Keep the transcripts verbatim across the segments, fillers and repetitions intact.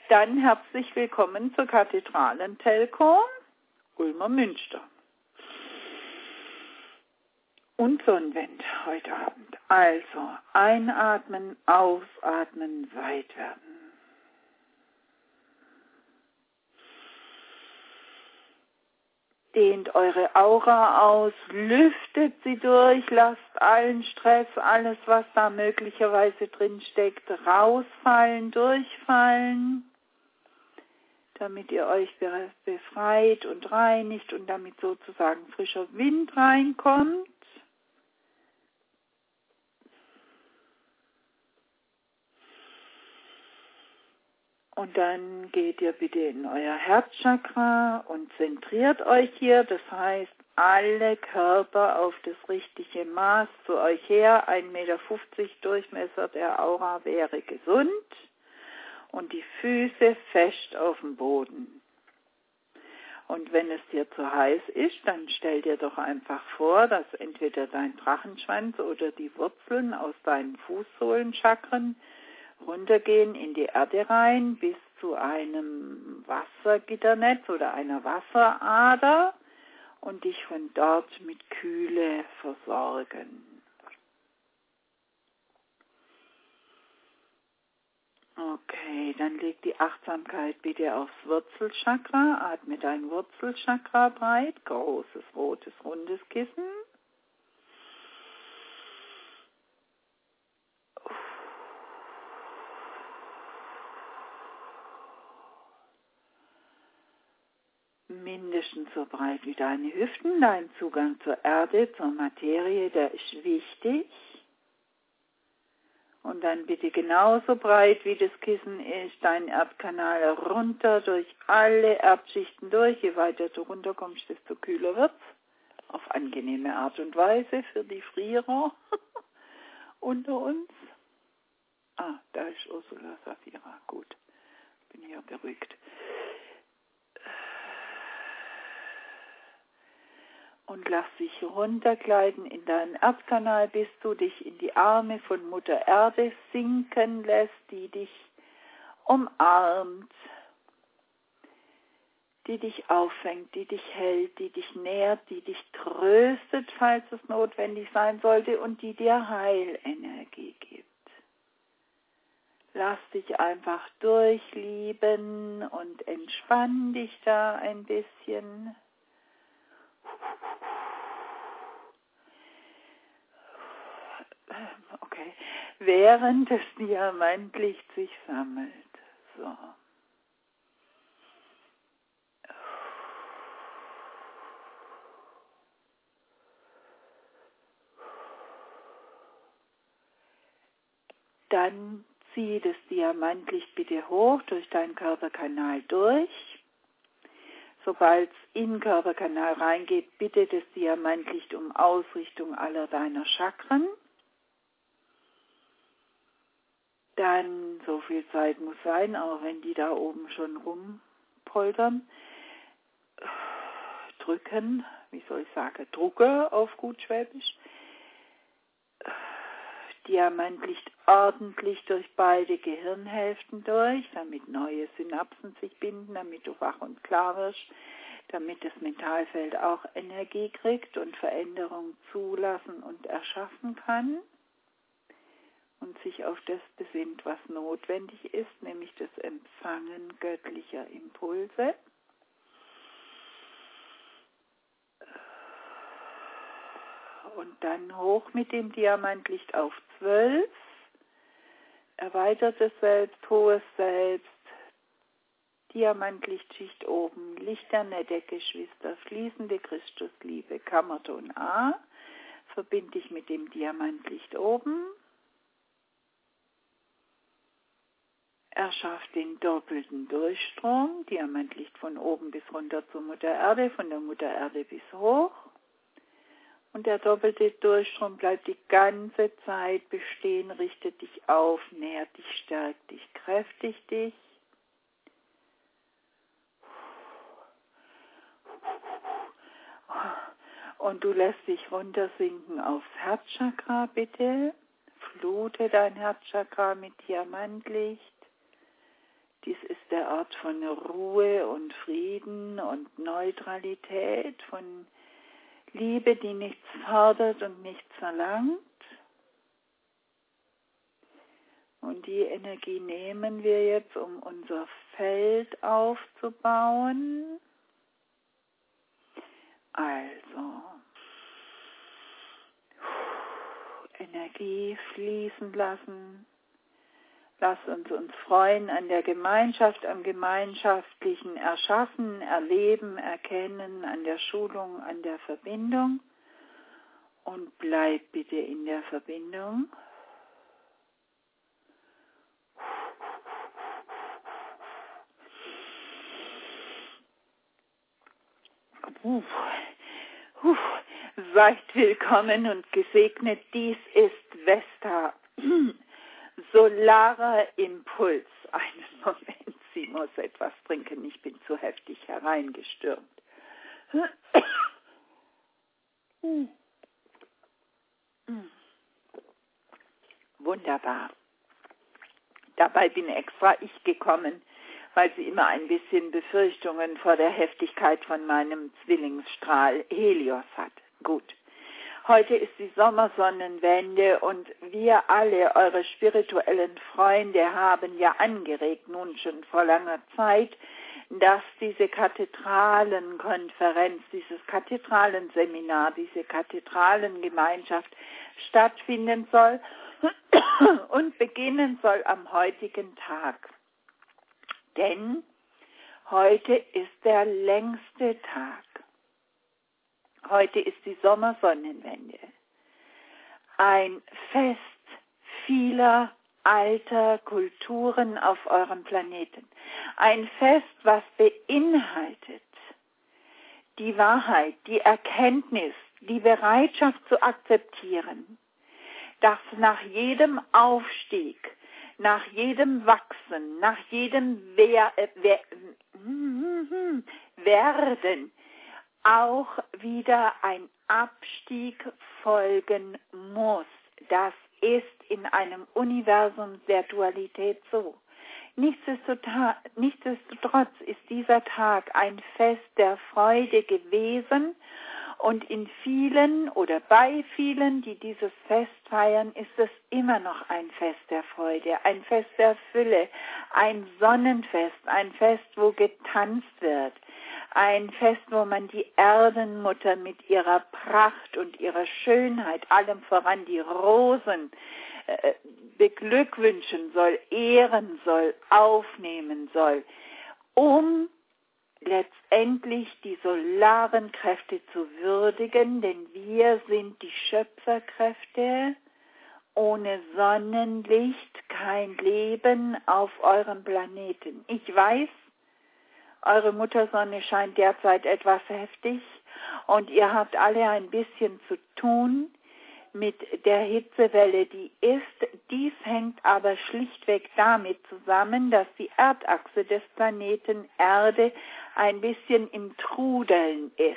Dann herzlich willkommen zur Kathedralen-Telco Ulmer Münster. Und Sonnenwind heute Abend. Also einatmen, ausatmen, weit werden. Dehnt eure Aura aus, lüftet sie durch, lasst allen Stress, alles was da möglicherweise drin steckt, rausfallen, durchfallen, damit ihr euch befreit und reinigt und damit sozusagen frischer Wind reinkommt. Und dann geht ihr bitte in euer Herzchakra und zentriert euch hier. Das heißt, alle Körper auf das richtige Maß zu euch her. ein Meter fünfzig Durchmesser der Aura wäre gesund. Und die Füße fest auf dem Boden. Und wenn es dir zu heiß ist, dann stell dir doch einfach vor, dass entweder dein Drachenschwanz oder die Wurzeln aus deinen Fußsohlenchakren runtergehen in die Erde rein bis zu einem Wassergitternetz oder einer Wasserader und dich von dort mit Kühle versorgen. Okay, dann leg die Achtsamkeit bitte aufs Wurzelchakra, atme dein Wurzelchakra breit, großes, rotes, rundes Kissen. Mindestens so breit wie deine Hüften. Dein Zugang zur Erde, zur Materie, der ist wichtig. Und dann bitte genauso breit wie das Kissen ist, dein Erdkanal runter durch alle Erdschichten durch. Je weiter du runterkommst, desto kühler wird's. Auf angenehme Art und Weise für die Frierer unter uns. Ah, da ist Ursula Safira. Gut, bin hier beruhigt. Und lass dich runtergleiten in deinen Erdkanal, bis du dich in die Arme von Mutter Erde sinken lässt, die dich umarmt, die dich auffängt, die dich hält, die dich nährt, die dich tröstet, falls es notwendig sein sollte, und die dir Heilenergie gibt. Lass dich einfach durchlieben und entspann dich da ein bisschen. Okay, während das Diamantlicht sich sammelt. So. Dann zieh das Diamantlicht bitte hoch durch deinen Körperkanal durch. Sobald es in den Körperkanal reingeht, bitte das Diamantlicht um Ausrichtung aller deiner Chakren. Dann, so viel Zeit muss sein, auch wenn die da oben schon rumpoltern, drücken, wie soll ich sagen, drucke auf gut Schwäbisch, Diamantlicht ordentlich durch beide Gehirnhälften durch, damit neue Synapsen sich binden, damit du wach und klar wirst, damit das Mentalfeld auch Energie kriegt und Veränderung zulassen und erschaffen kann. Und sich auf das besinnt, was notwendig ist, nämlich das Empfangen göttlicher Impulse. Und dann hoch mit dem Diamantlicht auf zwölf, erweitertes Selbst, hohes Selbst, Diamantlichtschicht oben, lichterne Deckgeschwister, fließende Christusliebe, Kammerton A, verbinde dich mit dem Diamantlicht oben. Erschafft den doppelten Durchstrom, Diamantlicht von oben bis runter zur Mutter Erde, von der Mutter Erde bis hoch. Und der doppelte Durchstrom bleibt die ganze Zeit bestehen, richtet dich auf, nährt dich, stärkt dich, kräftigt dich. Und du lässt dich runtersinken aufs Herzchakra, bitte. Flute dein Herzchakra mit Diamantlicht. Dies ist der Ort von Ruhe und Frieden und Neutralität, von Liebe, die nichts fordert und nichts verlangt. Und die Energie nehmen wir jetzt, um unser Feld aufzubauen. Also, Energie fließen lassen. Lass uns uns freuen an der Gemeinschaft, am gemeinschaftlichen Erschaffen, Erleben, Erkennen, an der Schulung, an der Verbindung. Und bleib bitte in der Verbindung. Uh, uh, seid willkommen und gesegnet. Dies ist Vesta. Solarer Impuls. Einen Moment, sie muss etwas trinken. Ich bin zu heftig hereingestürmt. Wunderbar. Dabei bin extra ich gekommen, weil sie immer ein bisschen Befürchtungen vor der Heftigkeit von meinem Zwillingsstrahl Helios hat. Gut. Heute ist die Sommersonnenwende und wir alle, eure spirituellen Freunde, haben ja angeregt, nun schon vor langer Zeit, dass diese Kathedralenkonferenz, dieses Kathedralenseminar, diese Kathedralengemeinschaft stattfinden soll und beginnen soll am heutigen Tag. Denn heute ist der längste Tag. Heute ist die Sommersonnenwende. Ein Fest vieler alter Kulturen auf eurem Planeten. Ein Fest, was beinhaltet die Wahrheit, die Erkenntnis, die Bereitschaft zu akzeptieren, dass nach jedem Aufstieg, nach jedem Wachsen, nach jedem Wer- äh, Wer- Werden auch wieder ein Abstieg folgen muss. Das ist in einem Universum der Dualität so. Nichtsdestotrotz ist dieser Tag ein Fest der Freude gewesen und in vielen oder bei vielen, die dieses Fest feiern, ist es immer noch ein Fest der Freude, ein Fest der Fülle, ein Sonnenfest, ein Fest, wo getanzt wird. Ein Fest, wo man die Erdenmutter mit ihrer Pracht und ihrer Schönheit, allem voran die Rosen, äh, beglückwünschen soll, ehren soll, aufnehmen soll, um letztendlich die solaren Kräfte zu würdigen, denn wir sind die Schöpferkräfte. Ohne Sonnenlicht kein Leben auf eurem Planeten. Ich weiß, eure Muttersonne scheint derzeit etwas heftig und ihr habt alle ein bisschen zu tun mit der Hitzewelle, die ist. Dies hängt aber schlichtweg damit zusammen, dass die Erdachse des Planeten Erde ein bisschen im Trudeln ist.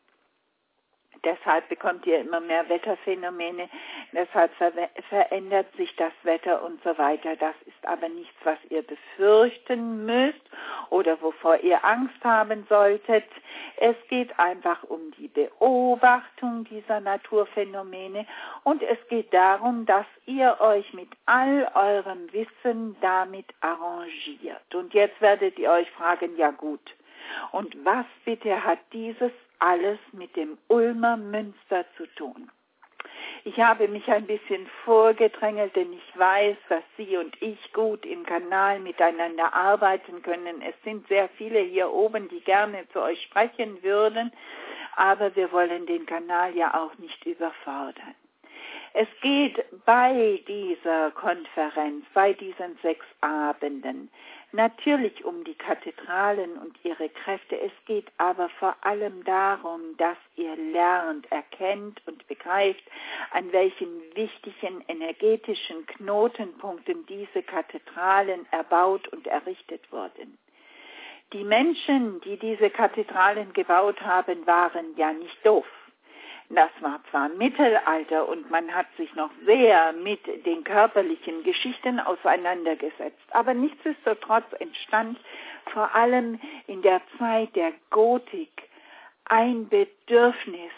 Deshalb bekommt ihr immer mehr Wetterphänomene, deshalb ver- verändert sich das Wetter und so weiter. Das ist aber nichts, was ihr befürchten müsst oder wovor ihr Angst haben solltet. Es geht einfach um die Beobachtung dieser Naturphänomene und es geht darum, dass ihr euch mit all eurem Wissen damit arrangiert. Und jetzt werdet ihr euch fragen, ja gut, und was bitte hat dieses alles mit dem Ulmer Münster zu tun? Ich habe mich ein bisschen vorgedrängelt, denn ich weiß, dass Sie und ich gut im Kanal miteinander arbeiten können. Es sind sehr viele hier oben, die gerne zu euch sprechen würden, aber wir wollen den Kanal ja auch nicht überfordern. Es geht bei dieser Konferenz, bei diesen sechs Abenden, natürlich um die Kathedralen und ihre Kräfte. Es geht aber vor allem darum, dass ihr lernt, erkennt und begreift, an welchen wichtigen energetischen Knotenpunkten diese Kathedralen erbaut und errichtet wurden. Die Menschen, die diese Kathedralen gebaut haben, waren ja nicht doof. Das war zwar Mittelalter und man hat sich noch sehr mit den körperlichen Geschichten auseinandergesetzt, aber nichtsdestotrotz entstand vor allem in der Zeit der Gotik ein Bedürfnis,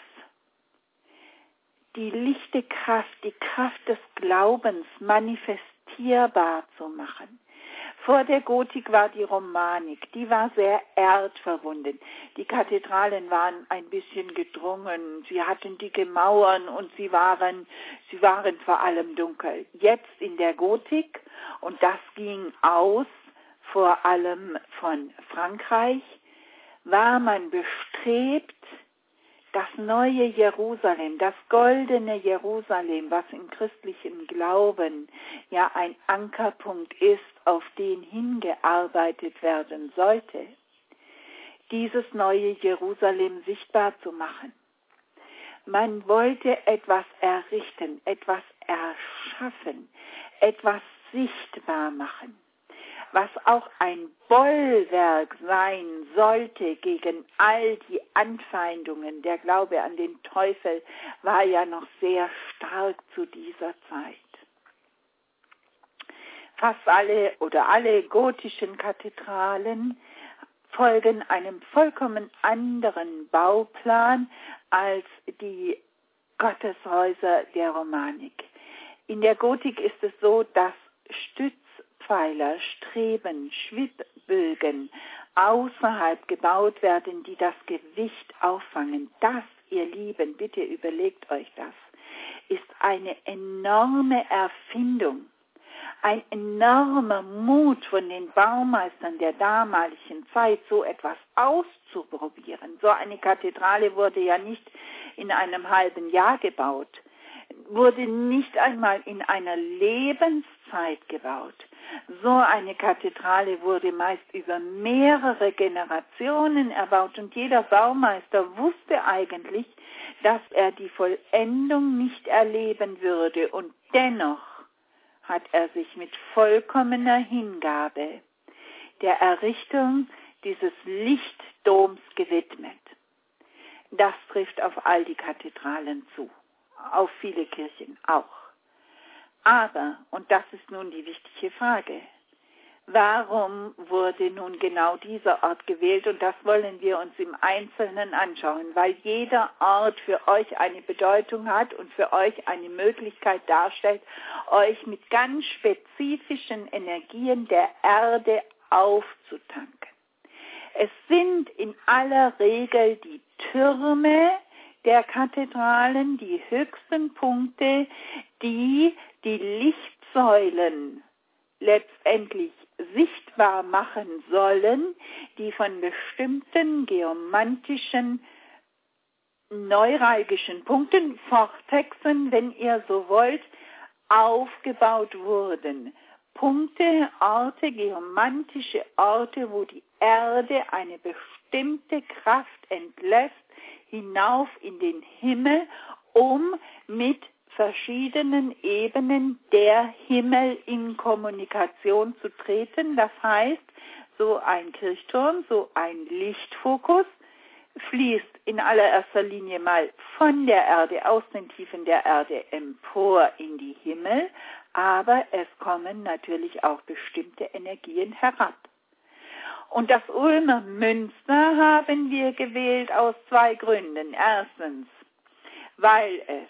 die lichte Kraft, die Kraft des Glaubens manifestierbar zu machen. Vor der Gotik war die Romanik, die war sehr erdverbunden. Die Kathedralen waren ein bisschen gedrungen, sie hatten dicke Mauern und sie waren, sie waren vor allem dunkel. Jetzt in der Gotik, und das ging aus vor allem von Frankreich, war man bestrebt, das neue Jerusalem, das goldene Jerusalem, was im christlichen Glauben ja ein Ankerpunkt ist, auf den hingearbeitet werden sollte, dieses neue Jerusalem sichtbar zu machen. Man wollte etwas errichten, etwas erschaffen, etwas sichtbar machen, was auch ein Bollwerk sein sollte gegen all die Anfeindungen. Der Glaube an den Teufel war ja noch sehr stark zu dieser Zeit. Fast alle oder alle gotischen Kathedralen folgen einem vollkommen anderen Bauplan als die Gotteshäuser der Romanik. In der Gotik ist es so, dass Stützpfeiler, Streben, Schwibbögen außerhalb gebaut werden, die das Gewicht auffangen. Das, ihr Lieben, bitte überlegt euch das, ist eine enorme Erfindung. Ein enormer Mut von den Baumeistern der damaligen Zeit, so etwas auszuprobieren. So eine Kathedrale wurde ja nicht in einem halben Jahr gebaut, wurde nicht einmal in einer Lebenszeit gebaut. So eine Kathedrale wurde meist über mehrere Generationen erbaut und jeder Baumeister wusste eigentlich, dass er die Vollendung nicht erleben würde, und dennoch hat er sich mit vollkommener Hingabe der Errichtung dieses Lichtdoms gewidmet. Das trifft auf all die Kathedralen zu, auf viele Kirchen auch. Aber, und das ist nun die wichtige Frage, warum wurde nun genau dieser Ort gewählt? Und das wollen wir uns im Einzelnen anschauen, weil jeder Ort für euch eine Bedeutung hat und für euch eine Möglichkeit darstellt, euch mit ganz spezifischen Energien der Erde aufzutanken. Es sind in aller Regel die Türme der Kathedralen, die höchsten Punkte, die die Lichtsäulen letztendlich sichtbar machen sollen, die von bestimmten geomantischen, neuralgischen Punkten, Vortexen, wenn ihr so wollt, aufgebaut wurden. Punkte, Orte, geomantische Orte, wo die Erde eine bestimmte Kraft entlässt, hinauf in den Himmel, um mit verschiedenen Ebenen der Himmel in Kommunikation zu treten. Das heißt, so ein Kirchturm, so ein Lichtfokus fließt in allererster Linie mal von der Erde, aus den Tiefen der Erde empor in die Himmel, aber es kommen natürlich auch bestimmte Energien herab. Und das Ulmer Münster haben wir gewählt aus zwei Gründen. Erstens, weil es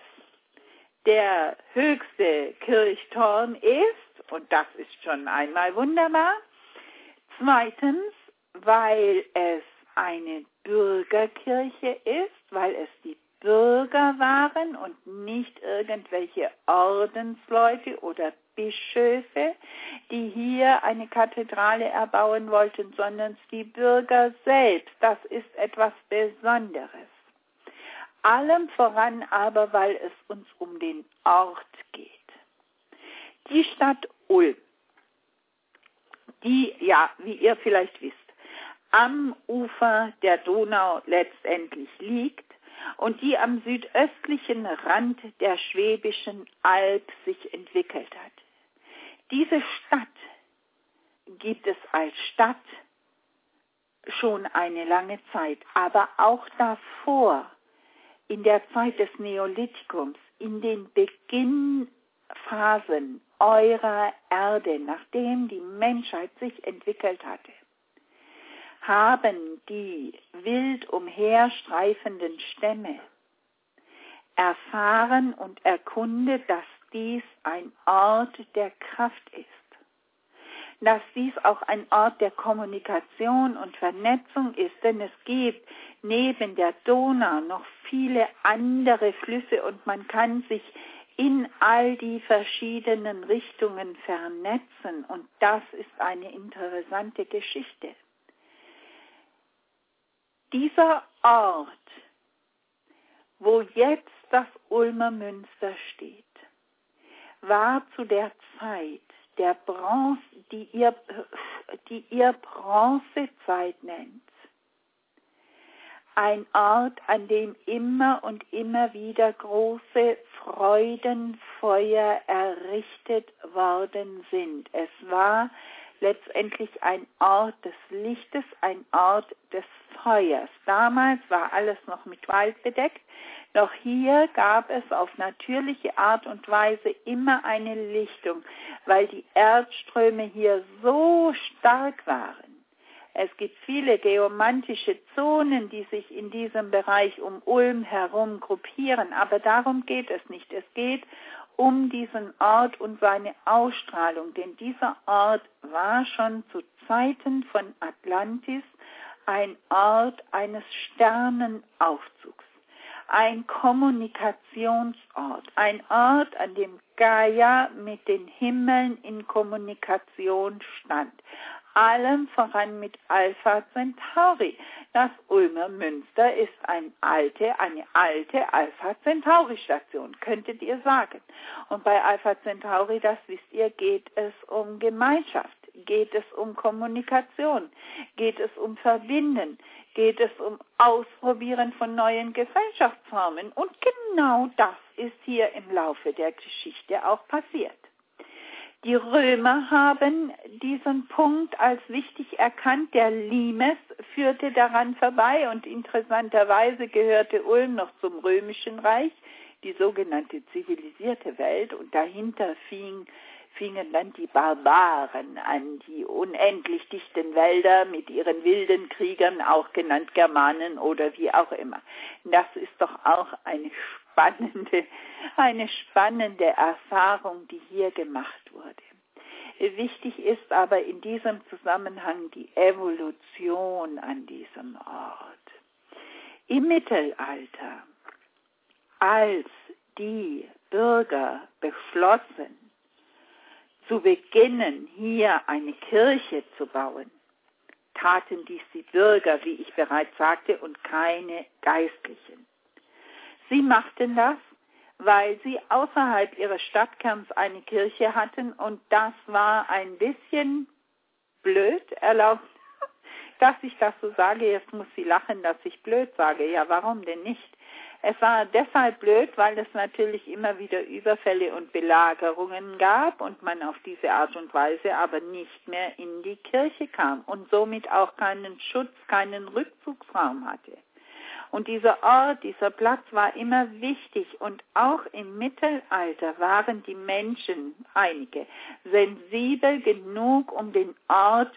der höchste Kirchturm ist, und das ist schon einmal wunderbar. Zweitens, weil es eine Bürgerkirche ist, weil es die Bürger waren und nicht irgendwelche Ordensleute oder Bischöfe, die hier eine Kathedrale erbauen wollten, sondern die Bürger selbst. Das ist etwas Besonderes. Allem voran aber, weil es uns um den Ort geht. Die Stadt Ulm, die, ja, wie ihr vielleicht wisst, am Ufer der Donau letztendlich liegt und die am südöstlichen Rand der Schwäbischen Alb sich entwickelt hat. Diese Stadt gibt es als Stadt schon eine lange Zeit, aber auch davor in der Zeit des Neolithikums, in den Beginnphasen eurer Erde, nachdem die Menschheit sich entwickelt hatte, haben die wild umherstreifenden Stämme erfahren und erkundet, dass dies ein Ort der Kraft ist, dass dies auch ein Ort der Kommunikation und Vernetzung ist, denn es gibt neben der Donau noch viele andere Flüsse und man kann sich in all die verschiedenen Richtungen vernetzen und das ist eine interessante Geschichte. Dieser Ort, wo jetzt das Ulmer Münster steht, war zu der Zeit der Bronze, die ihr, die ihr Bronzezeit nennt, ein Ort, an dem immer und immer wieder große Freudenfeuer errichtet worden sind. Es war letztendlich ein Ort des Lichtes, ein Ort des Feuers. Damals war alles noch mit Wald bedeckt, doch hier gab es auf natürliche Art und Weise immer eine Lichtung, weil die Erdströme hier so stark waren. Es gibt viele geomantische Zonen, die sich in diesem Bereich um Ulm herum gruppieren, aber darum geht es nicht. Es geht um diesen Ort und seine Ausstrahlung, denn dieser Ort war schon zu Zeiten von Atlantis ein Ort eines Sternenaufzugs, ein Kommunikationsort, ein Ort, an dem Gaia mit den Himmeln in Kommunikation stand. Allem voran mit Alpha Centauri. Das Ulmer Münster ist ein alte, eine alte Alpha Centauri Station, könntet ihr sagen. Und bei Alpha Centauri, das wisst ihr, geht es um Gemeinschaft, geht es um Kommunikation, geht es um Verbinden, geht es um Ausprobieren von neuen Gesellschaftsformen. Und genau das ist hier im Laufe der Geschichte auch passiert. Die Römer haben diesen Punkt als wichtig erkannt. Der Limes führte daran vorbei und interessanterweise gehörte Ulm noch zum Römischen Reich, die sogenannte zivilisierte Welt. Und dahinter fing, fingen dann die Barbaren an, die unendlich dichten Wälder mit ihren wilden Kriegern, auch genannt Germanen oder wie auch immer. Das ist doch auch eine spannende, eine spannende Erfahrung, die hier gemacht wurde. Wichtig ist aber in diesem Zusammenhang die Evolution an diesem Ort. Im Mittelalter, als die Bürger beschlossen, zu beginnen, hier eine Kirche zu bauen, taten dies die Bürger, wie ich bereits sagte, und keine Geistlichen. Sie machten das, weil sie außerhalb ihres Stadtkerns eine Kirche hatten und das war ein bisschen blöd, erlaubt, dass ich das so sage. Jetzt muss sie lachen, dass ich blöd sage. Ja, warum denn nicht? Es war deshalb blöd, weil es natürlich immer wieder Überfälle und Belagerungen gab und man auf diese Art und Weise aber nicht mehr in die Kirche kam und somit auch keinen Schutz, keinen Rückzugsraum hatte. Und dieser Ort, dieser Platz war immer wichtig und auch im Mittelalter waren die Menschen, einige, sensibel genug, um den Ort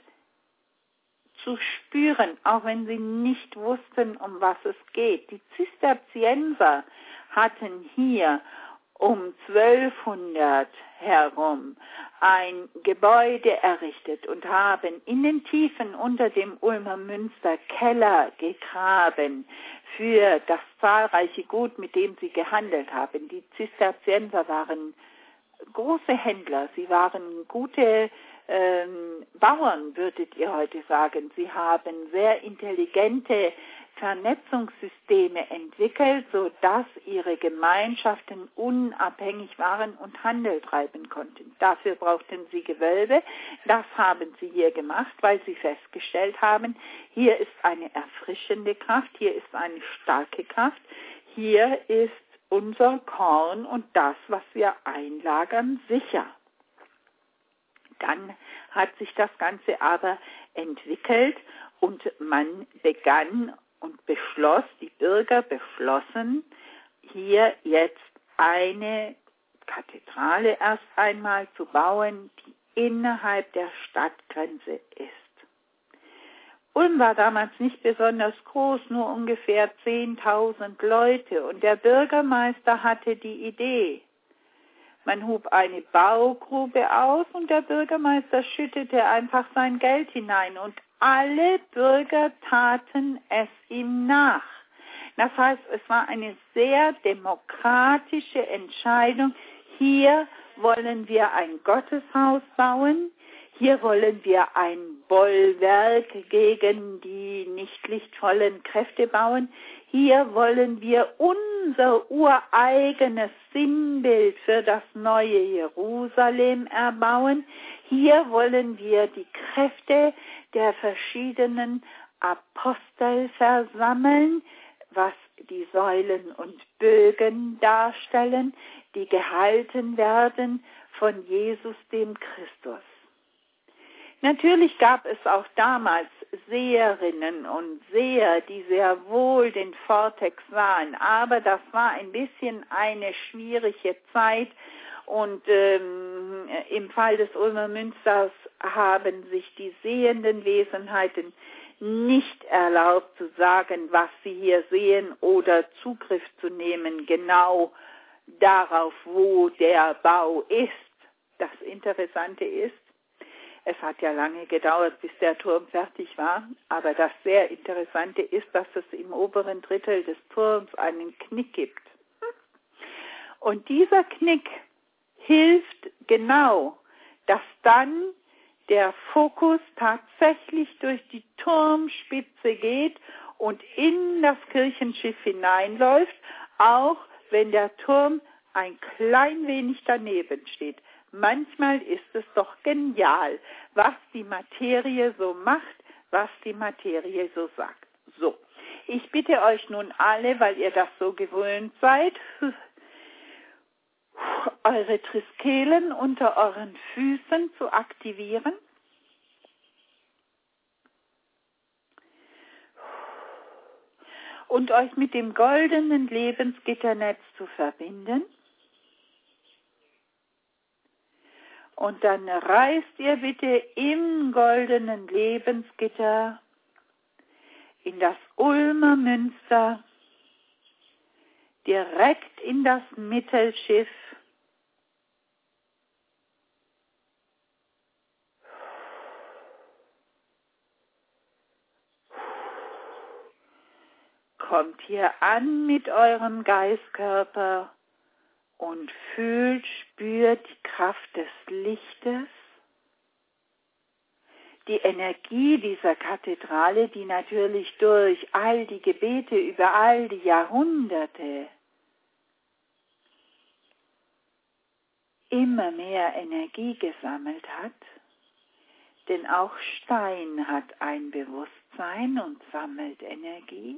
zu spüren, auch wenn sie nicht wussten, um was es geht. Die Zisterzienser hatten hier um zwölfhundert herum ein Gebäude errichtet und haben in den Tiefen unter dem Ulmer Münster Keller gegraben für das zahlreiche Gut, mit dem sie gehandelt haben. Die Zisterzienser waren große Händler, sie waren gute ähm, Bauern, würdet ihr heute sagen. Sie haben sehr intelligente Vernetzungssysteme entwickelt, sodass ihre Gemeinschaften unabhängig waren und Handel treiben konnten. Dafür brauchten sie Gewölbe. Das haben sie hier gemacht, weil sie festgestellt haben, hier ist eine erfrischende Kraft, hier ist eine starke Kraft, hier ist unser Korn und das, was wir einlagern, sicher. Dann hat sich das Ganze aber entwickelt und man begann und beschloss, die Bürger beschlossen, hier jetzt eine Kathedrale erst einmal zu bauen, die innerhalb der Stadtgrenze ist. Ulm war damals nicht besonders groß, nur ungefähr zehntausend Leute, und der Bürgermeister hatte die Idee. Man hub eine Baugrube aus und der Bürgermeister schüttete einfach sein Geld hinein und alle Bürger taten es ihm nach. Das heißt, es war eine sehr demokratische Entscheidung. Hier wollen wir ein Gotteshaus bauen. Hier wollen wir ein Bollwerk gegen die nicht lichtvollen Kräfte bauen. Hier wollen wir unser ureigenes Sinnbild für das neue Jerusalem erbauen. Hier wollen wir die Kräfte der verschiedenen Apostel versammeln, was die Säulen und Bögen darstellen, die gehalten werden von Jesus dem Christus. Natürlich gab es auch damals Seherinnen und Seher, die sehr wohl den Vortex sahen, aber das war ein bisschen eine schwierige Zeit und ähm, im Fall des Ulmer Münsters haben sich die sehenden Wesenheiten nicht erlaubt zu sagen, was sie hier sehen oder Zugriff zu nehmen, genau darauf, wo der Bau ist. Das Interessante ist, es hat ja lange gedauert, bis der Turm fertig war, aber das sehr Interessante ist, dass es im oberen Drittel des Turms einen Knick gibt. Und dieser Knick hilft genau, dass dann der Fokus tatsächlich durch die Turmspitze geht und in das Kirchenschiff hineinläuft, auch wenn der Turm ein klein wenig daneben steht. Manchmal ist es doch genial, was die Materie so macht, was die Materie so sagt. So, ich bitte euch nun alle, weil ihr das so gewöhnt seid, eure Triskelen unter euren Füßen zu aktivieren. Und euch mit dem goldenen Lebensgitternetz zu verbinden. Und dann reist ihr bitte im goldenen Lebensgitter in das Ulmer Münster, direkt in das Mittelschiff. Kommt hier an mit eurem Geistkörper und fühlt, spürt die Kraft des Lichtes, die Energie dieser Kathedrale, die natürlich durch all die Gebete über all die Jahrhunderte immer mehr Energie gesammelt hat, denn auch Stein hat ein Bewusstsein und sammelt Energie.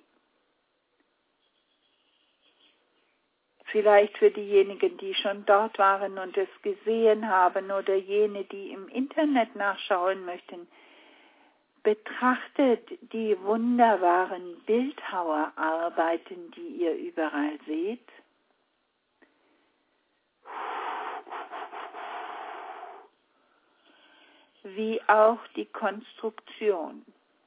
Vielleicht für diejenigen, die schon dort waren und es gesehen haben oder jene, die im Internet nachschauen möchten, betrachtet die wunderbaren Bildhauerarbeiten, die ihr überall seht. Wie auch die Konstruktion.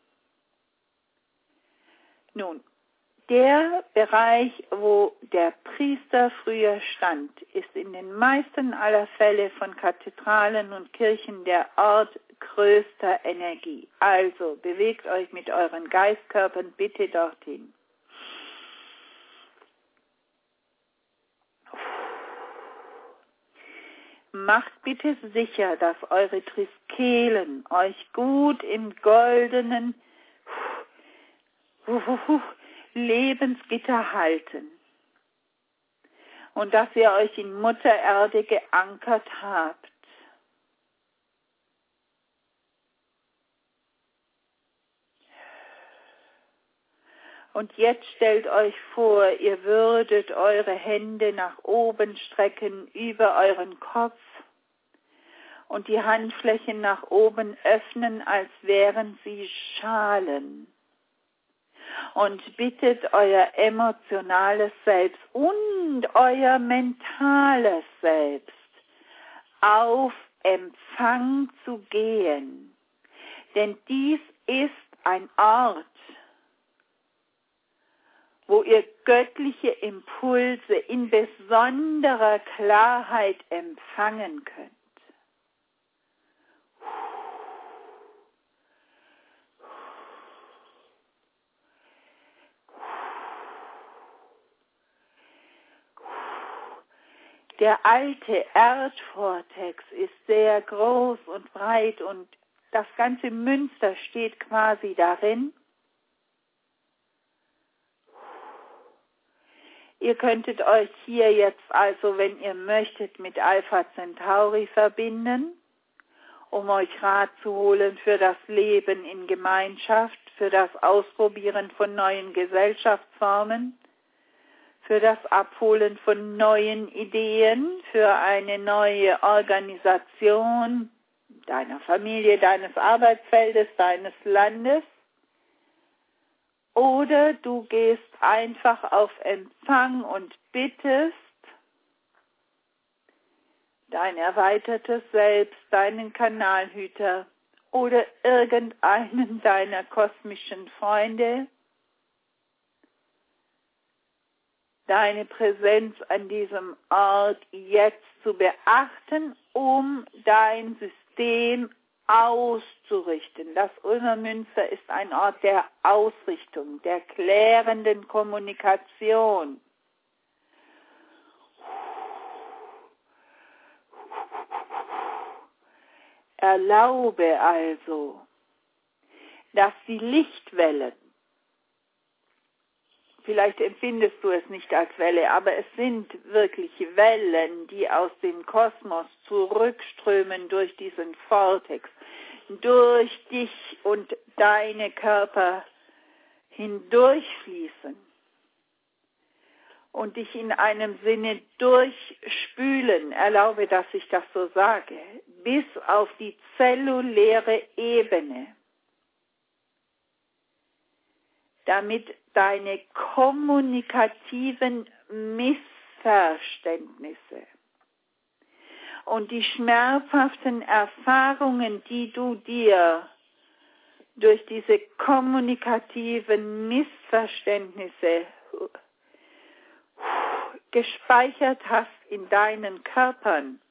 Nun, der Bereich, wo der Priester früher stand, ist in den meisten aller Fälle von Kathedralen und Kirchen der Ort größter Energie. Also bewegt euch mit euren Geistkörpern bitte dorthin. Macht bitte sicher, dass eure Triskelen euch gut im goldenen Lebensgitter halten und dass ihr euch in Mutter Erde geankert habt. Und jetzt stellt euch vor, ihr würdet eure Hände nach oben strecken über euren Kopf und die Handflächen nach oben öffnen, als wären sie Schalen. und bittet euer emotionales Selbst und euer mentales Selbst auf Empfang zu gehen. Denn dies ist ein Ort, wo ihr göttliche Impulse in besonderer Klarheit empfangen könnt. Der alte Erdvortex ist sehr groß und breit und das ganze Münster steht quasi darin. Ihr könntet euch hier jetzt also, wenn ihr möchtet, mit Alpha Centauri verbinden, um euch Rat zu holen für das Leben in Gemeinschaft, für das Ausprobieren von neuen Gesellschaftsformen, für das Abholen von neuen Ideen, für eine neue Organisation deiner Familie, deines Arbeitsfeldes, deines Landes. Oder du gehst einfach auf Empfang und bittest dein erweitertes Selbst, deinen Kanalhüter oder irgendeinen deiner kosmischen Freunde, deine Präsenz an diesem Ort jetzt zu beachten, um dein System auszurichten. Das Ulmer Münster ist ein Ort der Ausrichtung, der klärenden Kommunikation. Erlaube also, dass die Lichtwellen, vielleicht empfindest du es nicht als Welle, aber es sind wirklich Wellen, die aus dem Kosmos zurückströmen durch diesen Vortex, durch dich und deine Körper hindurchfließen und dich in einem Sinne durchspülen, erlaube, dass ich das so sage, bis auf die zelluläre Ebene, damit deine kommunikativen Missverständnisse und die schmerzhaften Erfahrungen, die du dir durch diese kommunikativen Missverständnisse gespeichert hast in deinen Körpern,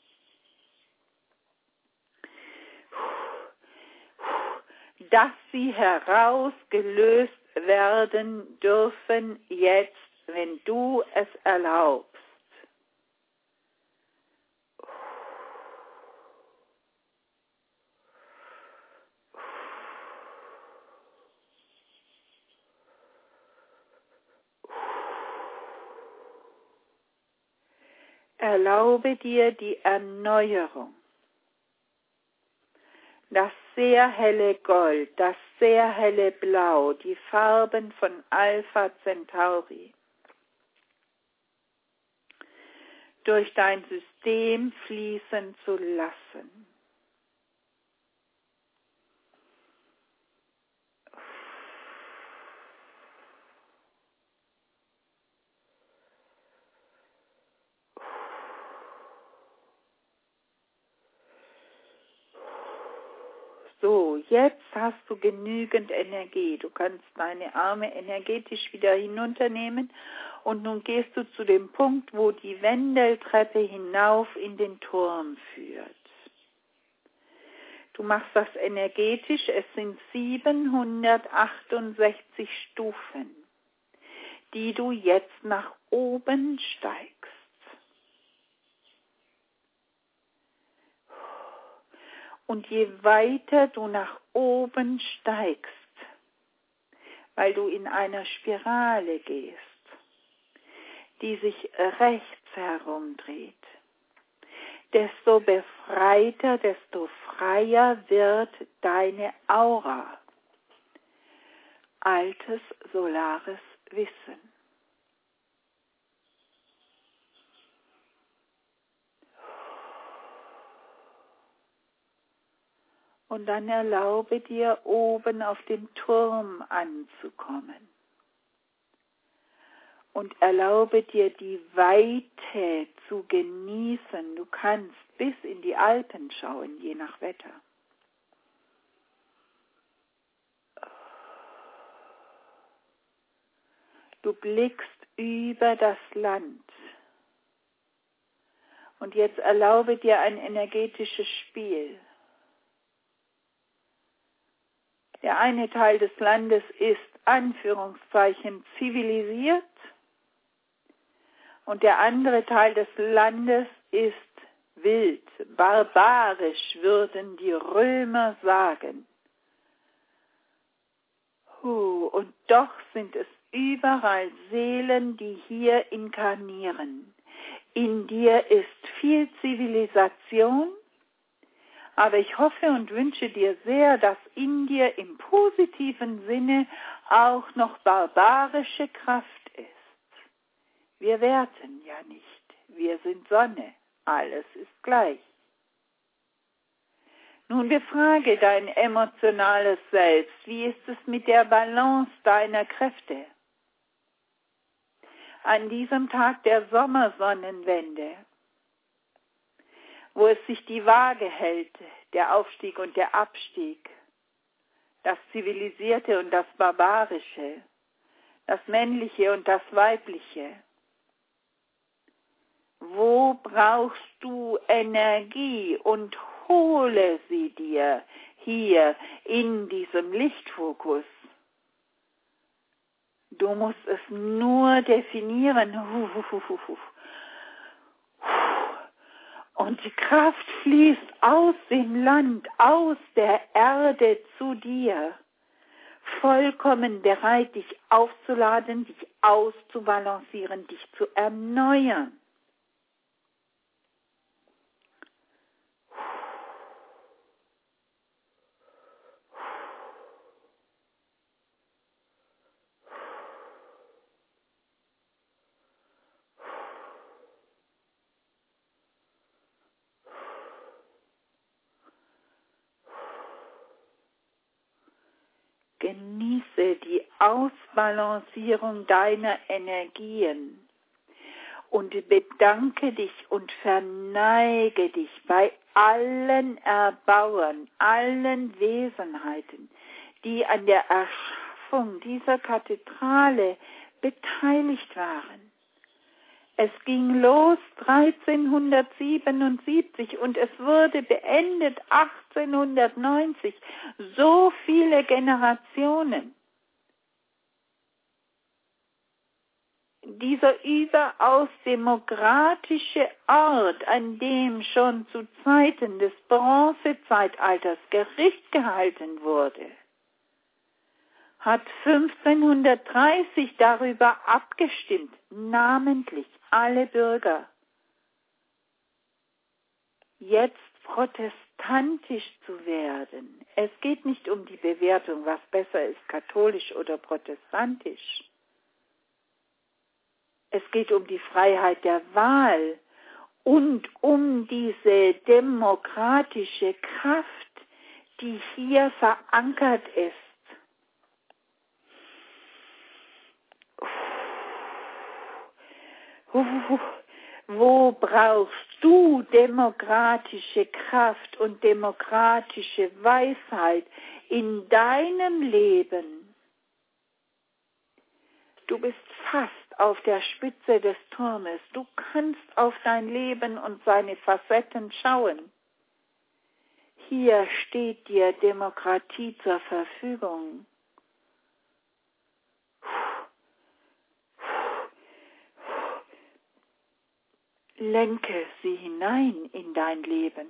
dass sie herausgelöst werden dürfen jetzt, wenn du es erlaubst. Erlaube dir die Erneuerung. Das sehr helle Gold, das sehr helle Blau, die Farben von Alpha Centauri, durch dein System fließen zu lassen. So, jetzt hast du genügend Energie. Du kannst deine Arme energetisch wieder hinunternehmen und nun gehst du zu dem Punkt, wo die Wendeltreppe hinauf in den Turm führt. Du machst das energetisch, es sind siebenhundertachtundsechzig Stufen, die du jetzt nach oben steigst. Und je weiter du nach oben steigst, weil du in einer Spirale gehst, die sich rechts herumdreht, desto befreiter, desto freier wird deine Aura. Altes solares Wissen. Und dann erlaube dir, oben auf dem Turm anzukommen. Und erlaube dir, die Weite zu genießen. Du kannst bis in die Alpen schauen, je nach Wetter. Du blickst über das Land. Und jetzt erlaube dir ein energetisches Spiel. Der eine Teil des Landes ist, Anführungszeichen, zivilisiert. Und der andere Teil des Landes ist wild, barbarisch, würden die Römer sagen. Und doch sind es überall Seelen, die hier inkarnieren. In dir ist viel Zivilisation, aber ich hoffe und wünsche dir sehr, dass in dir im positiven Sinne auch noch barbarische Kraft ist. Wir werten ja nicht, wir sind Sonne, alles ist gleich. Nun befrage dein emotionales Selbst, wie ist es mit der Balance deiner Kräfte? An diesem Tag der Sommersonnenwende, wo es sich die Waage hält, der Aufstieg und der Abstieg, das Zivilisierte und das Barbarische, das Männliche und das Weibliche. Wo brauchst du Energie und hole sie dir hier in diesem Lichtfokus. Du musst es nur definieren. Und die Kraft fließt aus dem Land, aus der Erde zu dir. Vollkommen bereit, dich aufzuladen, dich auszubalancieren, dich zu erneuern. Genieße die Ausbalancierung deiner Energien und bedanke dich und verneige dich bei allen Erbauern, allen Wesenheiten, die an der Erschaffung dieser Kathedrale beteiligt waren. Es ging los dreizehnhundertsiebenundsiebzig und es wurde beendet achtzehnhundertneunzig. So viele Generationen. Dieser überaus demokratische Ort, an dem schon zu Zeiten des Bronzezeitalters Gericht gehalten wurde, hat fünfzehnhundertdreißig darüber abgestimmt, namentlich alle Bürger, jetzt protestantisch zu werden. Es geht nicht um die Bewertung, was besser ist, katholisch oder protestantisch. Es geht um die Freiheit der Wahl und um diese demokratische Kraft, die hier verankert ist. Wo brauchst du demokratische Kraft und demokratische Weisheit in deinem Leben? Du bist fast auf der Spitze des Turmes. Du kannst auf dein Leben und seine Facetten schauen. Hier steht dir Demokratie zur Verfügung. Lenke sie hinein in dein Leben.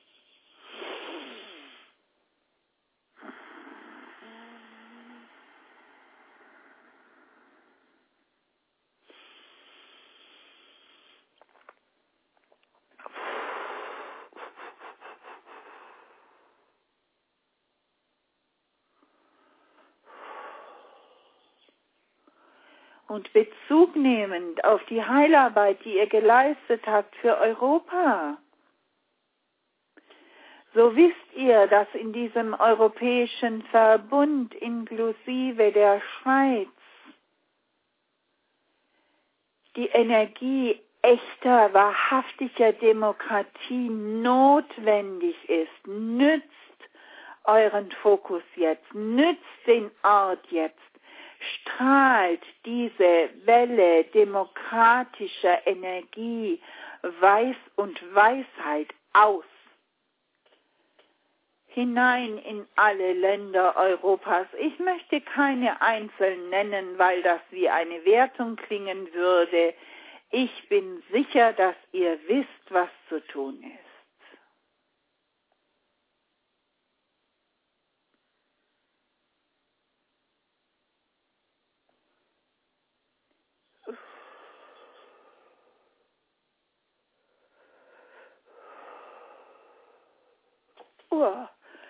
Und Bezug nehmend auf die Heilarbeit, die ihr geleistet habt für Europa, So wisst ihr, dass in diesem europäischen Verbund inklusive der Schweiz die Energie echter, wahrhaftiger Demokratie notwendig ist. Nützt euren Fokus jetzt, nützt den Ort jetzt, strahlt diese Welle demokratischer Energie, Weiß und Weisheit aus, hinein in alle Länder Europas. Ich möchte keine einzeln nennen, weil das wie eine Wertung klingen würde. Ich bin sicher, dass ihr wisst, was zu tun ist. Oh.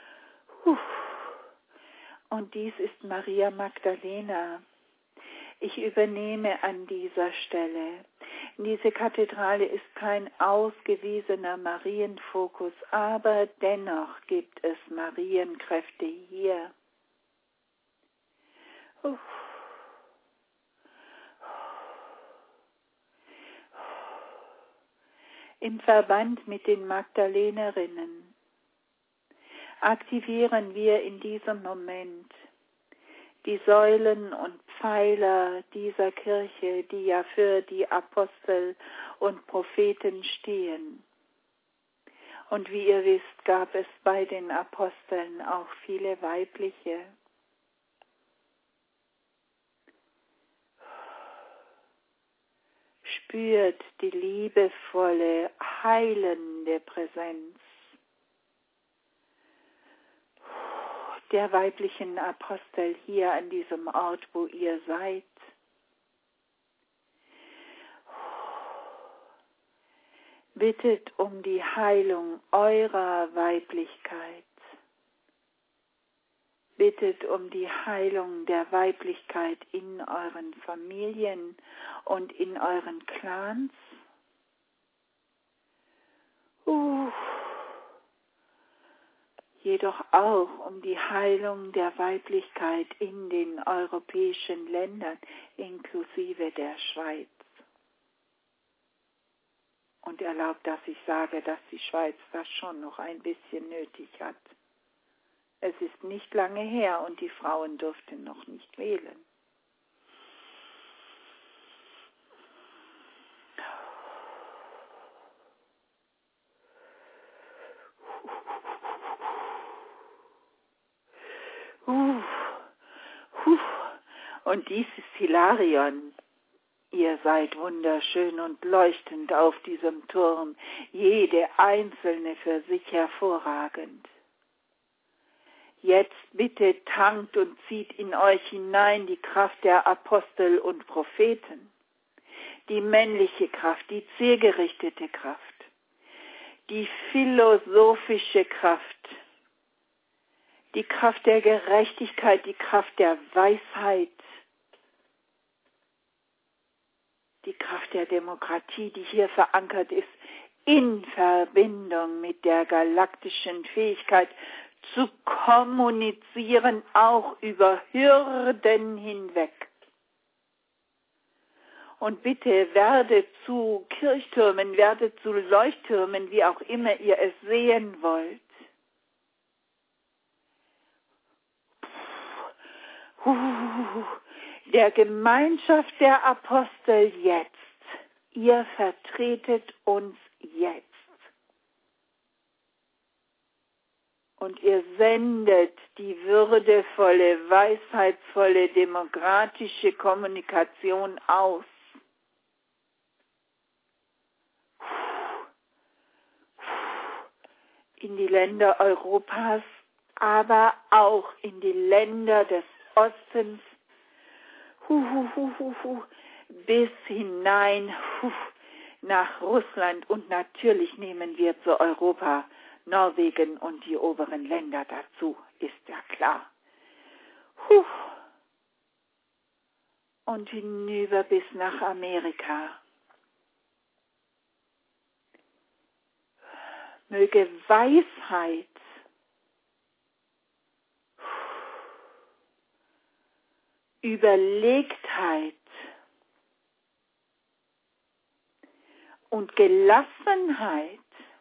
Und dies ist Maria Magdalena. Ich übernehme an dieser Stelle. Diese Kathedrale ist kein ausgewiesener Marienfokus, aber dennoch gibt es Marienkräfte hier. Uff. Im Verband mit den Magdalenerinnen aktivieren wir in diesem Moment die Säulen und Pfeiler dieser Kirche, die ja für die Apostel und Propheten stehen. Und wie ihr wisst, gab es bei den Aposteln auch viele weibliche. Spürt die liebevolle, heilende Präsenz der weiblichen Apostel hier an diesem Ort, wo ihr seid. Bittet um die Heilung eurer Weiblichkeit. Bittet um die Heilung der Weiblichkeit in euren Familien und in euren Clans. Uh. Jedoch auch um die Heilung der Weiblichkeit in den europäischen Ländern, inklusive der Schweiz. Und erlaubt, dass ich sage, dass die Schweiz das schon noch ein bisschen nötig hat. Es ist nicht lange her und die Frauen durften noch nicht wählen. Uh, uh. Und dies ist Hilarion. Ihr seid wunderschön und leuchtend auf diesem Turm, jede einzelne für sich hervorragend. Jetzt bitte tankt und zieht in euch hinein die Kraft der Apostel und Propheten, die männliche Kraft, die zielgerichtete Kraft, die philosophische Kraft, die Kraft der Gerechtigkeit, die Kraft der Weisheit, die Kraft der Demokratie, die hier verankert ist, in Verbindung mit der galaktischen Fähigkeit zu kommunizieren, auch über Hürden hinweg. Und bitte werdet zu Kirchtürmen, werdet zu Leuchttürmen, wie auch immer ihr es sehen wollt. Der Gemeinschaft der Apostel jetzt. Ihr vertretet uns jetzt. Und ihr sendet die würdevolle, weisheitsvolle, demokratische Kommunikation aus. In die Länder Europas, aber auch in die Länder des Ostens, hu, hu, hu, hu, hu, bis hinein hu, nach Russland und natürlich nehmen wir zu Europa Norwegen und die oberen Länder dazu, ist ja klar. Hu. Und hinüber bis nach Amerika. Möge Weisheit Überlegtheit und Gelassenheit,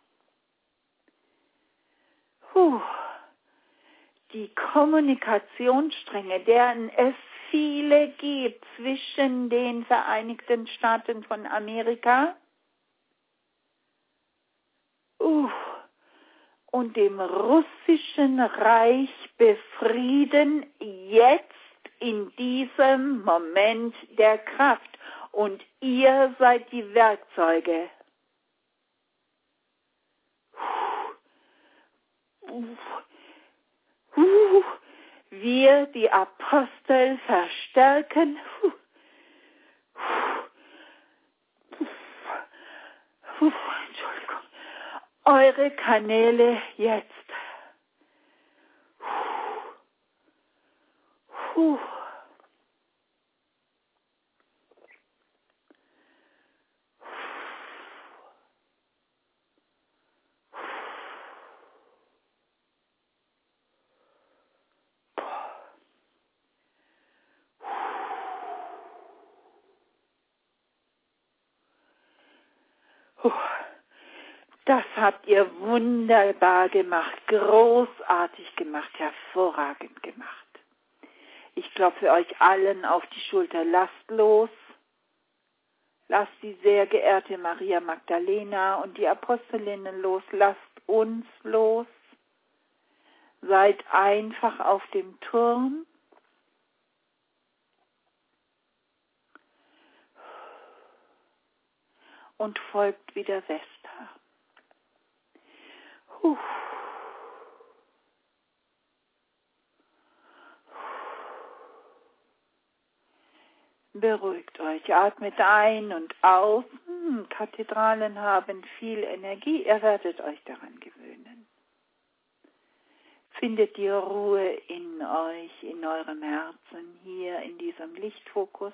puh, die Kommunikationsstränge, deren es viele gibt zwischen den Vereinigten Staaten von Amerika uh, und dem russischen Reich befrieden, jetzt in diesem Moment der Kraft. Und ihr seid die Werkzeuge. Wir, die Apostel, verstärken. Entschuldigung. Eure Kanäle jetzt. Das habt ihr wunderbar gemacht, großartig gemacht, hervorragend gemacht. Ich klopfe euch allen auf die Schulter. Lasst los. Lasst die sehr geehrte Maria Magdalena und die Apostelinnen los. Lasst uns los. Seid einfach auf dem Turm. Und folgt wieder Vesta. Puh. Beruhigt euch, atmet ein und aus. Hm, Kathedralen haben viel Energie, ihr werdet euch daran gewöhnen. Findet die Ruhe in euch, in eurem Herzen, hier in diesem Lichtfokus.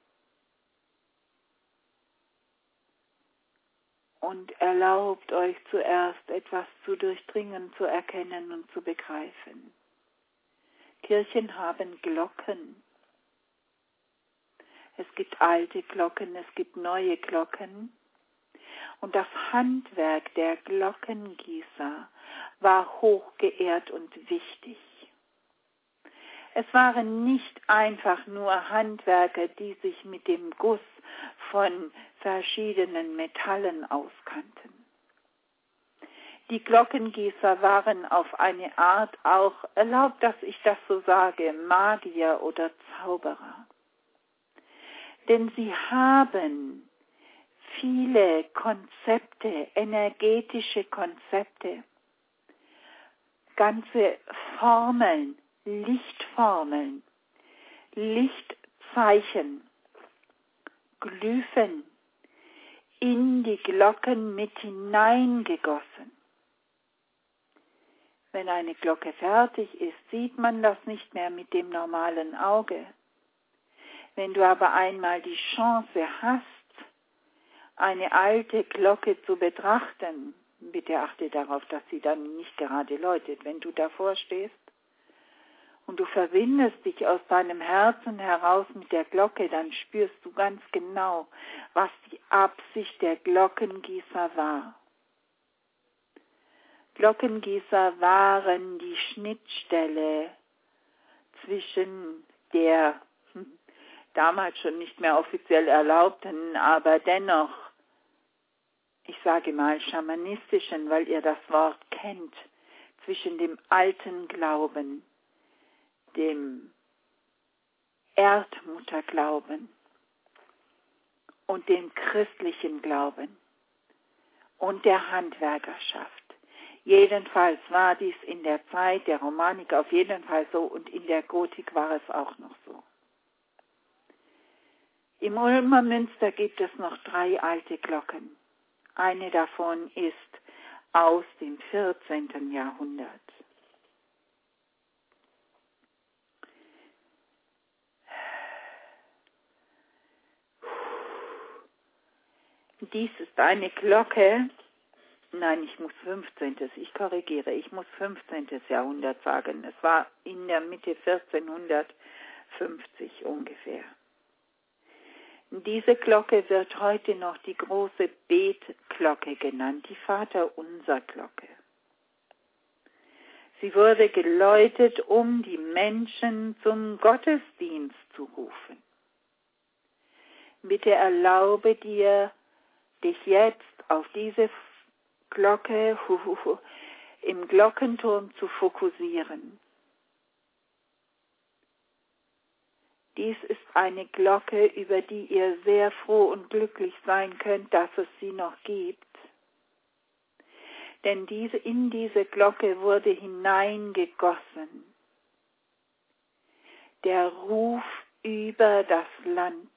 Und erlaubt euch zuerst etwas zu durchdringen, zu erkennen und zu begreifen. Kirchen haben Glocken. Es gibt alte Glocken, es gibt neue Glocken. Und das Handwerk der Glockengießer war hochgeehrt und wichtig. Es waren nicht einfach nur Handwerker, die sich mit dem Guss von verschiedenen Metallen auskannten. Die Glockengießer waren auf eine Art auch, erlaubt, dass ich das so sage, Magier oder Zauberer. Denn sie haben viele Konzepte, energetische Konzepte, ganze Formeln, Lichtformeln, Lichtzeichen, Glyphen in die Glocken mit hineingegossen. Wenn eine Glocke fertig ist, sieht man das nicht mehr mit dem normalen Auge. Wenn du aber einmal die Chance hast, eine alte Glocke zu betrachten, bitte achte darauf, dass sie dann nicht gerade läutet, wenn du davor stehst, und du verbindest dich aus deinem Herzen heraus mit der Glocke, dann spürst du ganz genau, was die Absicht der Glockengießer war. Glockengießer waren die Schnittstelle zwischen der hm, damals schon nicht mehr offiziell erlaubten, aber dennoch, ich sage mal schamanistischen, weil ihr das Wort kennt, zwischen dem alten Glauben, dem Erdmutterglauben und dem christlichen Glauben und der Handwerkerschaft. Jedenfalls war dies in der Zeit der Romanik auf jeden Fall so und in der Gotik war es auch noch so. Im Ulmer Münster gibt es noch drei alte Glocken. Eine davon ist aus dem vierzehnten Jahrhundert. Dies ist eine Glocke, nein, ich muss fünfzehntes. Ich korrigiere, ich muss fünfzehntes Jahrhundert sagen. Es war in der Mitte vierzehnhundert, fünfzig ungefähr. Diese Glocke wird heute noch die große Betglocke genannt, die Vaterunser-Glocke. Sie wurde geläutet, um die Menschen zum Gottesdienst zu rufen. Bitte erlaube dir, dich jetzt auf diese Glocke im Glockenturm zu fokussieren. Dies ist eine Glocke, über die ihr sehr froh und glücklich sein könnt, dass es sie noch gibt. Denn diese, in diese Glocke wurde hineingegossen der Ruf über das Land,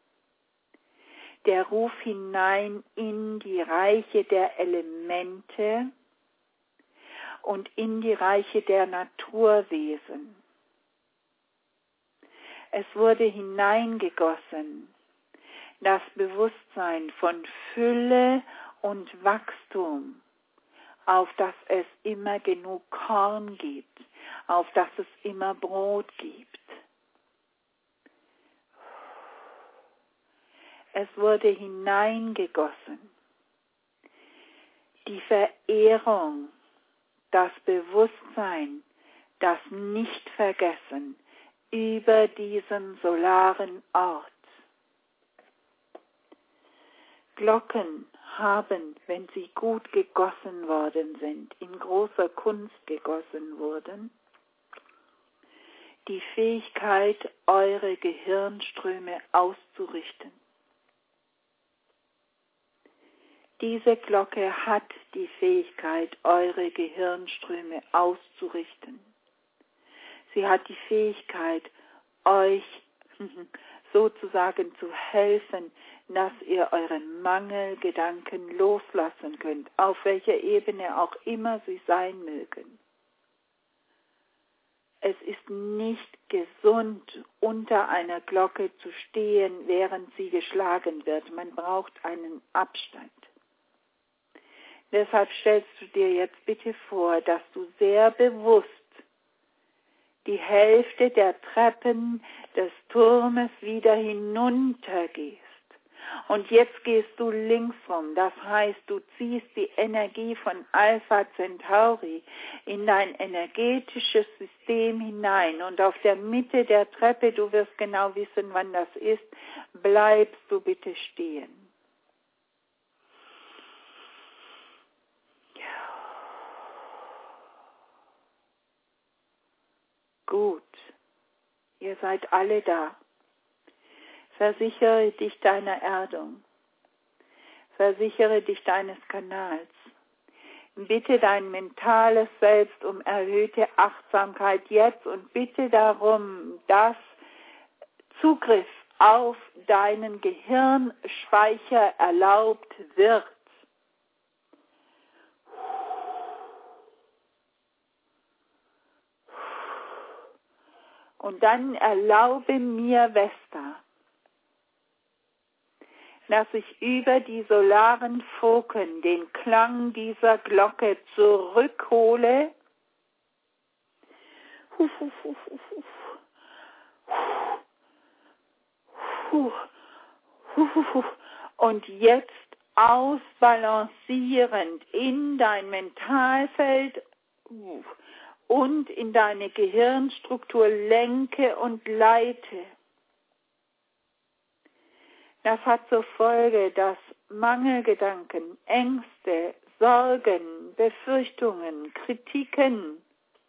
der Ruf hinein in die Reiche der Elemente und in die Reiche der Naturwesen. Es wurde hineingegossen das Bewusstsein von Fülle und Wachstum, auf das es immer genug Korn gibt, auf das es immer Brot gibt. Es wurde hineingegossen die Verehrung, das Bewusstsein, das Nichtvergessen über diesem solaren Ort. Glocken haben, wenn sie gut gegossen worden sind, in großer Kunst gegossen wurden, die Fähigkeit, eure Gehirnströme auszurichten. Diese Glocke hat die Fähigkeit, eure Gehirnströme auszurichten. Sie hat die Fähigkeit, euch sozusagen zu helfen, dass ihr eure Mangelgedanken loslassen könnt, auf welcher Ebene auch immer sie sein mögen. Es ist nicht gesund, unter einer Glocke zu stehen, während sie geschlagen wird. Man braucht einen Abstand. Deshalb stellst du dir jetzt bitte vor, dass du sehr bewusst die Hälfte der Treppen des Turmes wieder hinuntergehst. Und jetzt gehst du links rum. Das heißt, du ziehst die Energie von Alpha Centauri in dein energetisches System hinein. Und auf der Mitte der Treppe, du wirst genau wissen, wann das ist, bleibst du bitte stehen. Gut, ihr seid alle da. Versichere dich deiner Erdung. Versichere dich deines Kanals. Bitte dein mentales Selbst um erhöhte Achtsamkeit jetzt und bitte darum, dass Zugriff auf deinen Gehirnspeicher erlaubt wird. Und dann erlaube mir, Vesta, dass ich über die solaren Funken den Klang dieser Glocke zurückhole und jetzt ausbalancierend in dein Mentalfeld und in deine Gehirnstruktur lenke und leite. Das hat zur Folge, dass Mangelgedanken, Ängste, Sorgen, Befürchtungen, Kritiken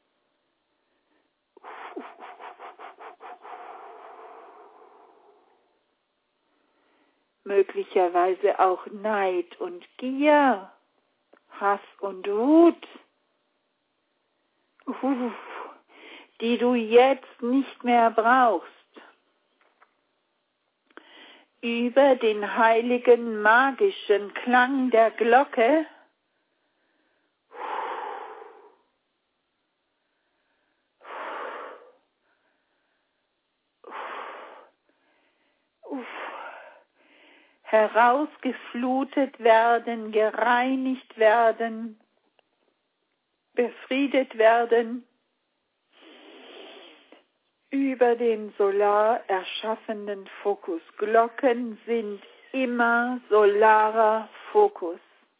möglicherweise auch Neid und Gier, Hass und Wut, die du jetzt nicht mehr brauchst, über den heiligen, magischen Klang der Glocke herausgeflutet werden, gereinigt werden, befriedet werden, über den solar erschaffenden Fokus. Glocken sind immer solarer Fokus.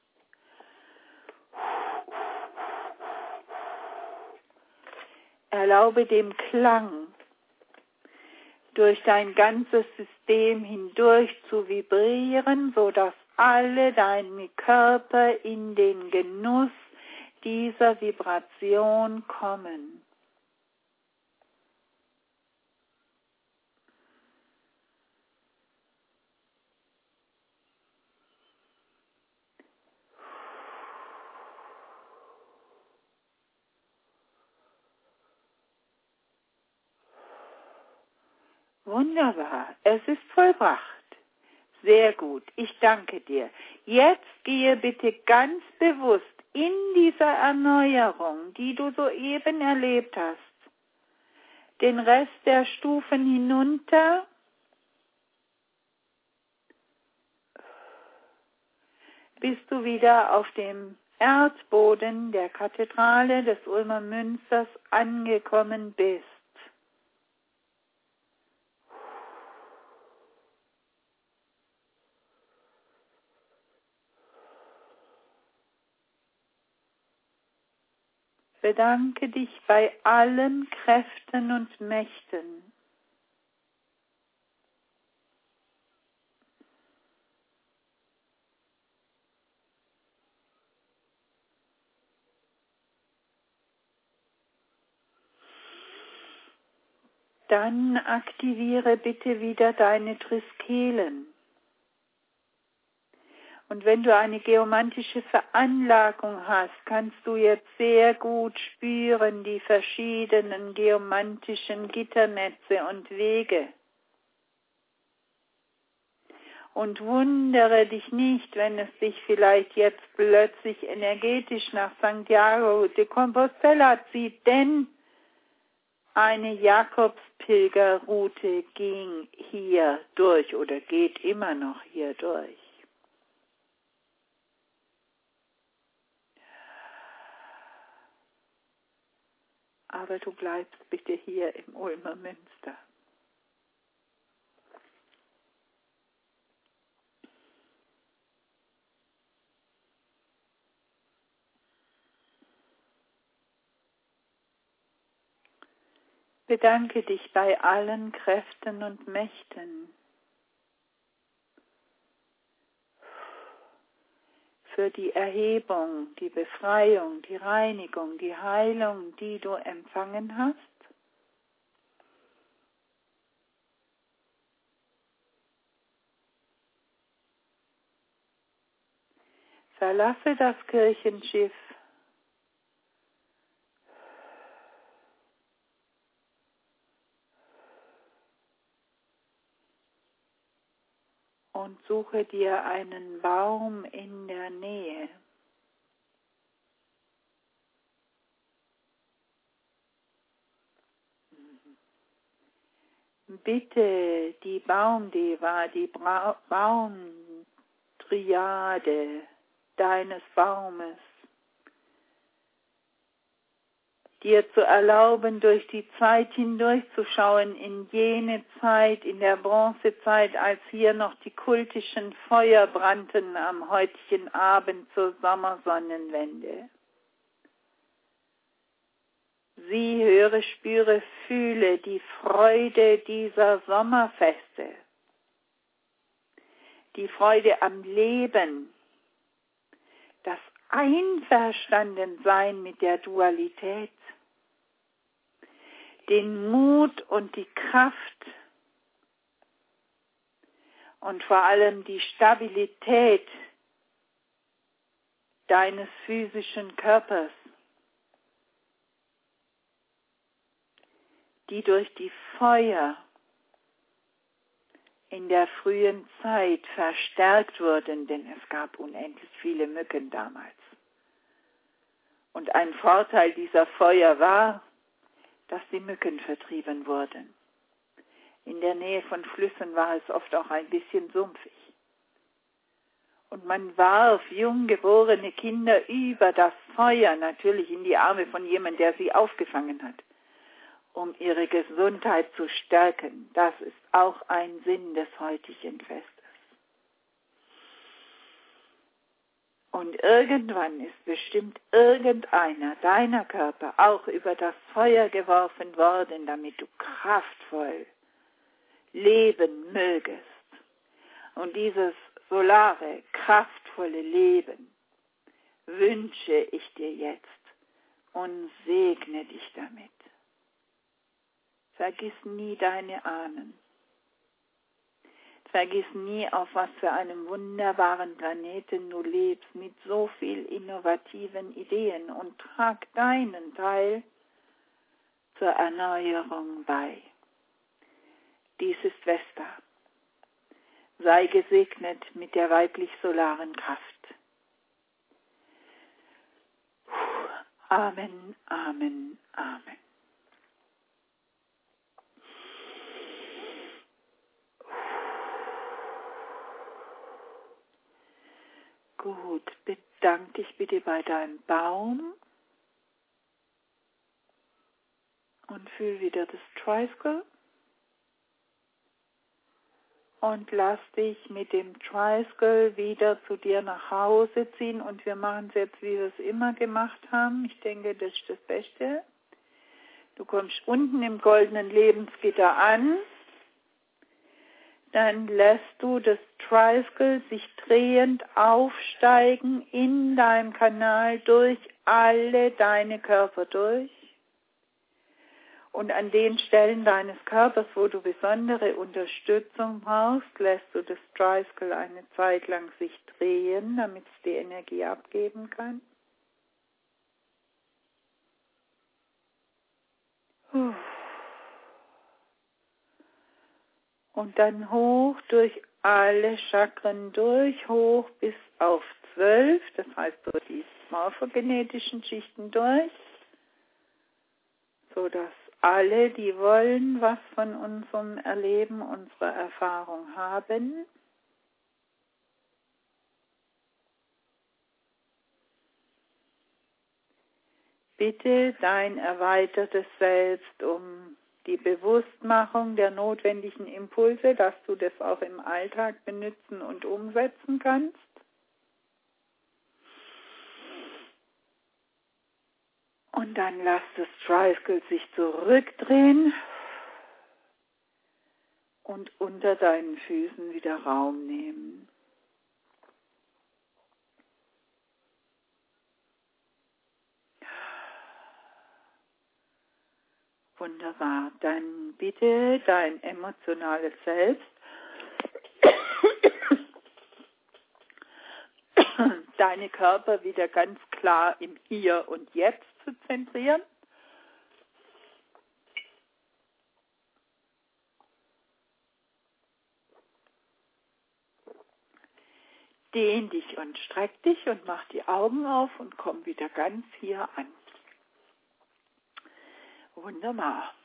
Erlaube dem Klang durch dein ganzes System hindurch zu vibrieren, sodass alle deine Körper in den Genuss dieser Vibration kommen. Wunderbar, es ist vollbracht. Sehr gut, ich danke dir. Jetzt gehe bitte ganz bewusst in dieser Erneuerung, die du soeben erlebt hast, den Rest der Stufen hinunter, bis du wieder auf dem Erdboden der Kathedrale des Ulmer Münsters angekommen bist. Bedanke dich bei allen Kräften und Mächten. Dann aktiviere bitte wieder deine Triskelen. Und wenn du eine geomantische Veranlagung hast, kannst du jetzt sehr gut spüren die verschiedenen geomantischen Gitternetze und Wege. Und wundere dich nicht, wenn es dich vielleicht jetzt plötzlich energetisch nach Santiago de Compostela zieht, denn eine Jakobspilgerroute ging hier durch oder geht immer noch hier durch. Aber du bleibst bitte hier im Ulmer Münster. Bedanke dich bei allen Kräften und Mächten für die Erhebung, die Befreiung, die Reinigung, die Heilung, die du empfangen hast. Verlasse das Kirchenschiff und suche dir einen Baum in der Nähe. Bitte die Baumdeva, die Bra- Baumtriade deines Baumes, dir zu erlauben, durch die Zeit hindurchzuschauen, in jene Zeit, in der Bronzezeit, als hier noch die kultischen Feuer brannten am heutigen Abend zur Sommersonnenwende. Sieh, höre, spüre, fühle die Freude dieser Sommerfeste, die Freude am Leben, das Einverstandensein mit der Dualität, den Mut und die Kraft und vor allem die Stabilität deines physischen Körpers, die durch die Feuer in der frühen Zeit verstärkt wurden, denn es gab unendlich viele Mücken damals. Und ein Vorteil dieser Feuer war, dass die Mücken vertrieben wurden. In der Nähe von Flüssen war es oft auch ein bisschen sumpfig. Und man warf jung geborene Kinder über das Feuer, natürlich in die Arme von jemandem, der sie aufgefangen hat. um ihre Gesundheit zu stärken. Das ist auch ein Sinn des heutigen Festes. Und irgendwann ist bestimmt irgendeiner deiner Körper auch über das Feuer geworfen worden, damit du kraftvoll leben mögest. Und dieses solare, kraftvolle Leben wünsche ich dir jetzt und segne dich damit. Vergiss nie deine Ahnen. Vergiss nie, auf was für einem wunderbaren Planeten du lebst, mit so viel innovativen Ideen, und trag deinen Teil zur Erneuerung bei. Dies ist Vesta. Sei gesegnet mit der weiblich-solaren Kraft. Amen, Amen, Amen. Gut, bedank dich bitte bei deinem Baum und fühl wieder das Tricycle und lass dich mit dem Tricycle wieder zu dir nach Hause ziehen, und wir machen es jetzt, wie wir es immer gemacht haben. Ich denke, das ist das Beste. Du kommst unten im goldenen Lebensgitter an. Dann lässt du das Tricycle sich drehend aufsteigen in deinem Kanal durch alle deine Körper durch. Und an den Stellen deines Körpers, wo du besondere Unterstützung brauchst, lässt du das Tricycle eine Zeit lang sich drehen, damit es die Energie abgeben kann. Und dann hoch durch alle Chakren durch, hoch bis auf zwölf, das heißt durch die morphogenetischen Schichten durch, sodass alle, die wollen, was von unserem Erleben, unserer Erfahrung haben, bitte dein erweitertes Selbst um die Bewusstmachung der notwendigen Impulse, dass du das auch im Alltag benutzen und umsetzen kannst. Und dann lass das Tricycle sich zurückdrehen und unter deinen Füßen wieder Raum nehmen. Wunderbar. Dann bitte dein emotionales Selbst, deine Körper wieder ganz klar im Hier und Jetzt zu zentrieren. Dehn dich und streck dich und mach die Augen auf und komm wieder ganz hier an. Wunderbar.